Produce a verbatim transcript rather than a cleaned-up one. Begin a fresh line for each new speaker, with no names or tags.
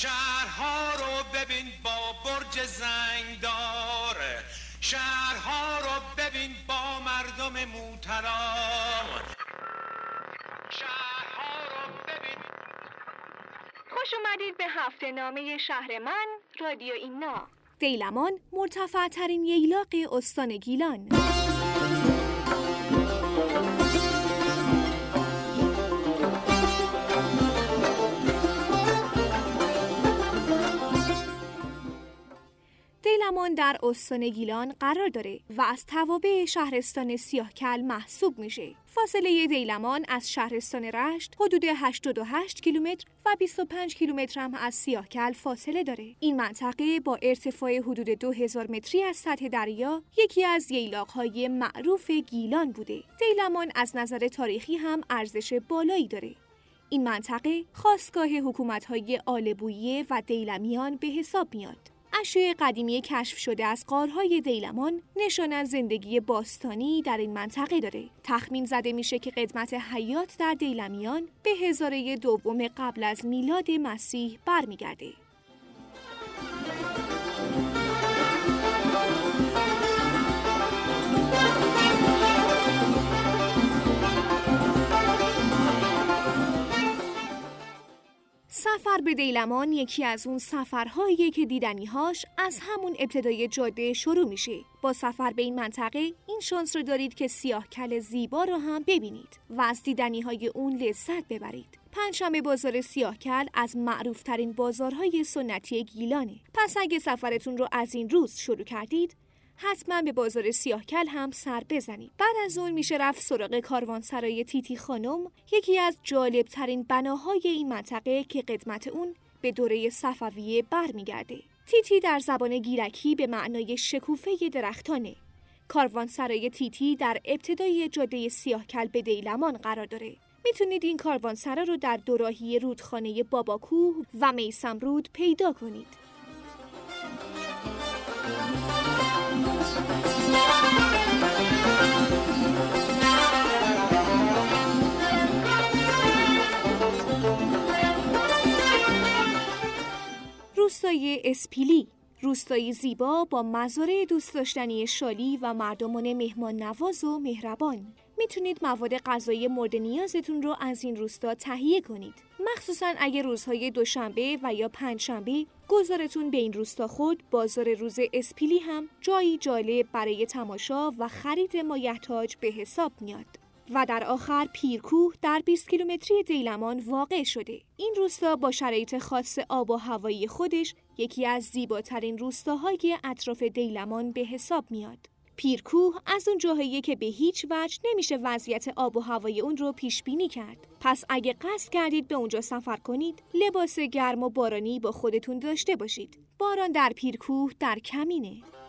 شهرها رو ببین با برج زنگدار، شهرها رو ببین با مردم موترام، شهرها رو ببین.
خوش اومدید به هفته نامه شهر من رادیو اینا.
دیلمان مرتفع ترین ییلاق استان گیلان. دیلمان در استان گیلان قرار داره و از توابع شهرستان سیاهکل محسوب میشه. فاصله دیلمان از شهرستان رشت حدود هشتاد و هشت کیلومتر و بیست و پنج کیلومتر هم از سیاهکل فاصله داره. این منطقه با ارتفاع حدود دو هزار متری از سطح دریا یکی از ییلاق‌های معروف گیلان بوده. دیلمان از نظر تاریخی هم ارزش بالایی داره. این منطقه خاستگاه حکومت‌های آلبویه و دیلمیان به حساب میاد. اشیاء قدیمی کشف شده از غارهای دیلمان نشان از زندگی باستانی در این منطقه داره. تخمین زده میشه که قدمت حیات در دیلمیان به هزاره دوم قبل از میلاد مسیح برمیگرده. سفر به دیلمان یکی از اون سفرهاییه که دیدنی‌هاش از همون ابتدای جاده شروع میشه. با سفر به این منطقه این شانس رو دارید که سیاهکل زیبا رو هم ببینید و از دیدنی‌های اون لذت ببرید. پنجشنبه بازار سیاهکل از معروف‌ترین بازارهای سنتی گیلانه. پس اگه سفرتون رو از این روز شروع کردید، حتما به بازار سیاهکل هم سر بزنید. بعد از اون میشه رفت سراغ کاروانسرای تیتی خانم، یکی از جالب ترین بناهای این منطقه که قدمت اون به دوره صفویه برمیگرده. تیتی در زبان گیلکی به معنای شکوفه درختانه. کاروانسرای تیتی در ابتدای جاده سیاهکل به دیلمان قرار داره. میتونید این کاروانسرا رو در دوراهی رودخانه باباکوه و میسم رود پیدا کنید. روستای اسپیلی، روستایی زیبا با مزارع دوست داشتنی شالی و مردمان مهمان نواز و مهربان. میتونید مواد غذایی مورد نیازتون رو از این روستا تهیه کنید. مخصوصا اگه روزهای دوشنبه و یا پنجشنبه گذارتون به این روستا خورد، بازار روز اسپیلی هم جایی جالب برای تماشا و خرید مایحتاج به حساب میاد. و در آخر پیرکوه در بیست کیلومتری دیلمان واقع شده. این روستا با شرایط خاص آب و هوایی خودش یکی از زیباترین روستاهای اطراف دیلمان به حساب میاد. پیرکوه از اون جاهاییه که به هیچ وجه نمیشه وضعیت آب و هوای اون رو پیش بینی کرد. پس اگه قصد کردید به اونجا سفر کنید، لباس گرم و بارانی با خودتون داشته باشید. باران در پیرکوه در کمینه.